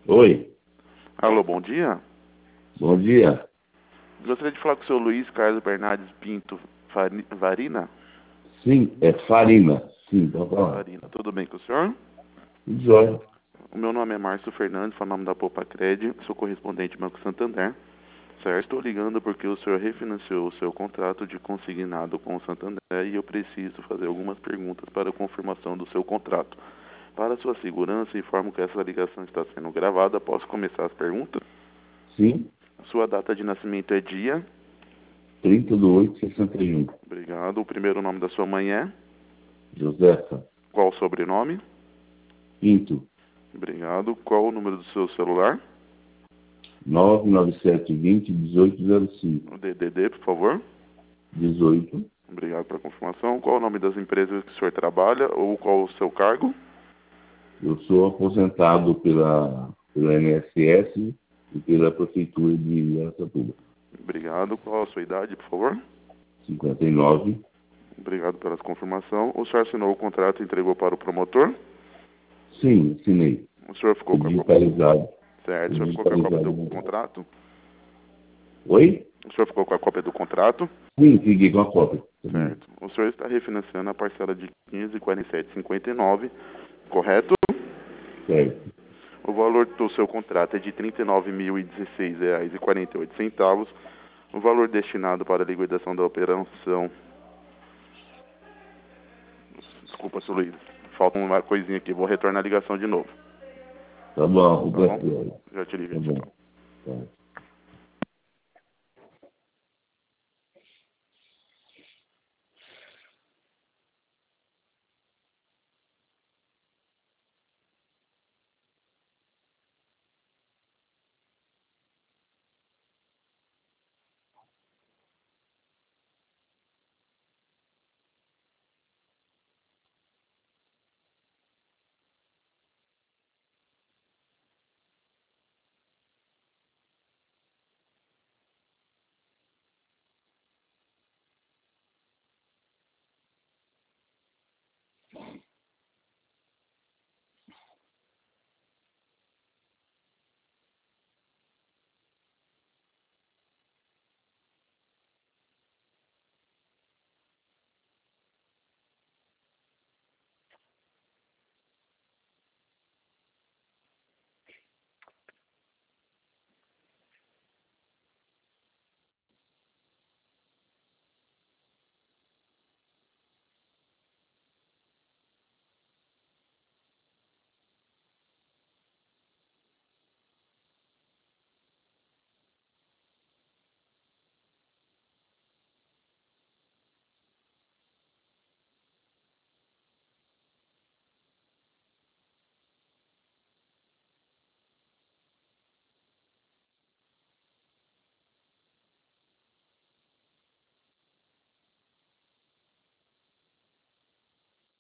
Oi, Alô, bom dia. bom dia. Gostaria de falar com o senhor Luiz Carlos Bernardes Pinto Varina. Sim, é Farina. Sim, pode falar. Varina, tudo bem com o senhor? Tudo jóia. O meu nome é Márcio Fernandes, sou nome da Poupa Cred, sou correspondente do Banco Santander. Certo, estou ligando porque o senhor refinanciou o seu contrato de consignado com o Santander e eu preciso fazer algumas perguntas para a confirmação do seu contrato. Para sua segurança, informo que essa ligação está sendo gravada. Posso começar as perguntas? Sim, Sua data de nascimento é dia? 30/8/61. Obrigado. O primeiro nome da sua mãe é? Josefa Qual o sobrenome? Pinto, Obrigado. Qual o número do seu celular? 99720-1805. O DDD, por favor. 18. Obrigado pela confirmação. Qual o nome das empresas que o senhor trabalha ou qual o seu cargo? Eu sou aposentado pela INSS e pela Prefeitura de Araçatuba. Obrigado. Qual a sua idade, por favor? 59. Obrigado pela confirmação. O senhor assinou o contrato e entregou para o promotor? Sim, assinei. O senhor ficou com a cópia? Digitalizado. Certo. O senhor ficou com a cópia do Digitalizado. contrato? Oi? O senhor ficou com a cópia do contrato? Sim, fiquei com a cópia. Certo. O senhor está refinanciando a parcela de 15,47,59, correto? Certo. O valor do seu contrato é de R$ 39.016,48. O valor destinado para a liquidação da operação... Desculpa, seu Luiz. Falta uma coisinha aqui. Vou retornar a ligação de novo. Tá bom, o Tá bom? brasileiro. Já te ligo. Tá Tchau, bom. tchau. Tá.